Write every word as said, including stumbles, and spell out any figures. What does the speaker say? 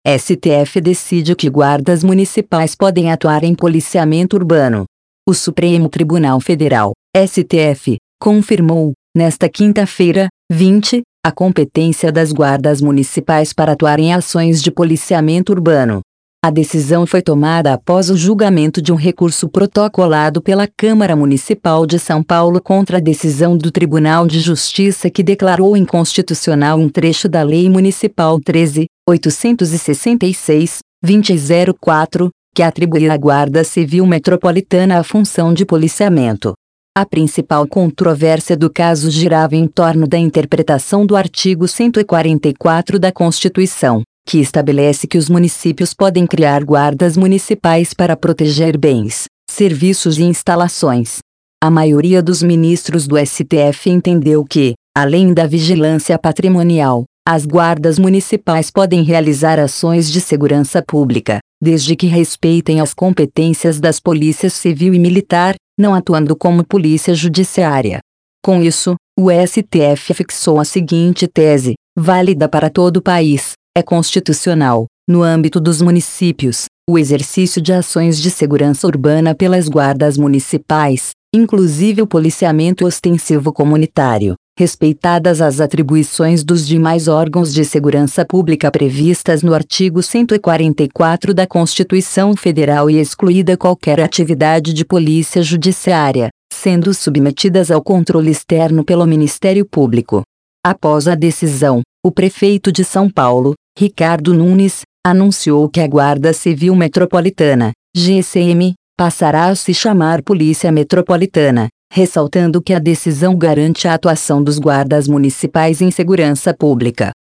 S T F decide que guardas municipais podem atuar em policiamento urbano. O Supremo Tribunal Federal, S T F, confirmou, nesta quinta-feira, vinte, a competência das guardas municipais para atuar em ações de policiamento urbano. A decisão foi tomada após o julgamento de um recurso protocolado pela Câmara Municipal de São Paulo contra a decisão do Tribunal de Justiça que declarou inconstitucional um trecho da Lei Municipal treze mil oitocentos e sessenta e seis, vinte e zero quatro, que atribui à Guarda Civil Metropolitana a função de policiamento. A principal controvérsia do caso girava em torno da interpretação do artigo cento e quarenta e quatro da Constituição, que estabelece que os municípios podem criar guardas municipais para proteger bens, serviços e instalações. A maioria dos ministros do S T F entendeu que, além da vigilância patrimonial, as guardas municipais podem realizar ações de segurança pública, desde que respeitem as competências das polícias civil e militar, não atuando como polícia judiciária. Com isso, o S T F fixou a seguinte tese, válida para todo o país: é constitucional, no âmbito dos municípios, o exercício de ações de segurança urbana pelas guardas municipais, inclusive o policiamento ostensivo comunitário, respeitadas as atribuições dos demais órgãos de segurança pública previstas no artigo cento e quarenta e quatro da Constituição Federal e excluída qualquer atividade de polícia judiciária, sendo submetidas ao controle externo pelo Ministério Público. Após a decisão, o prefeito de São Paulo, Ricardo Nunes, anunciou que a Guarda Civil Metropolitana, G C M, passará a se chamar Polícia Metropolitana, ressaltando que a decisão garante a atuação dos guardas municipais em segurança pública.